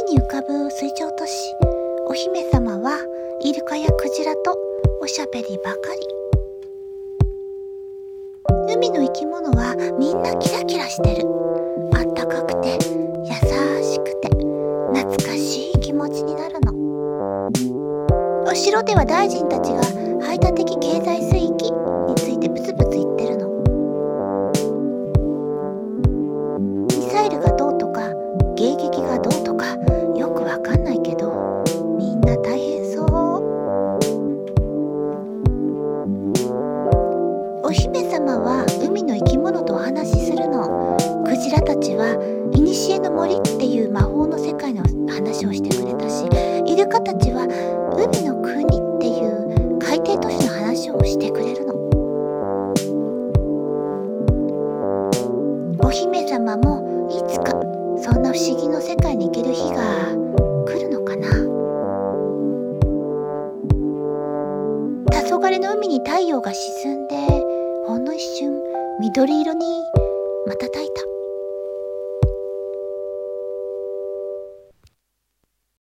に浮かぶ水上都市、お姫様はイルカやクジラとおしゃべりばかり。海の生き物はみんなキラキラしてる。あったかくて優しくて懐かしい気持ちになるの。お城では大臣たちが排他的経済水域についてブツブツ言ってるの。ミサイルがどうとか迎撃がどうとかよくわかんないけど、みんな大変そう。お姫様は海の生き物とお話しするの。クジラたちは古の森っていう魔法の世界の話をしてくれたし、イルカたちは海の国っていう海底都市の話をしてくれるの。お姫様もいつかそんな不思議の世界に行ける日が来るのかな。黄昏の海に太陽が沈んで、ほんの一瞬緑色に瞬いた。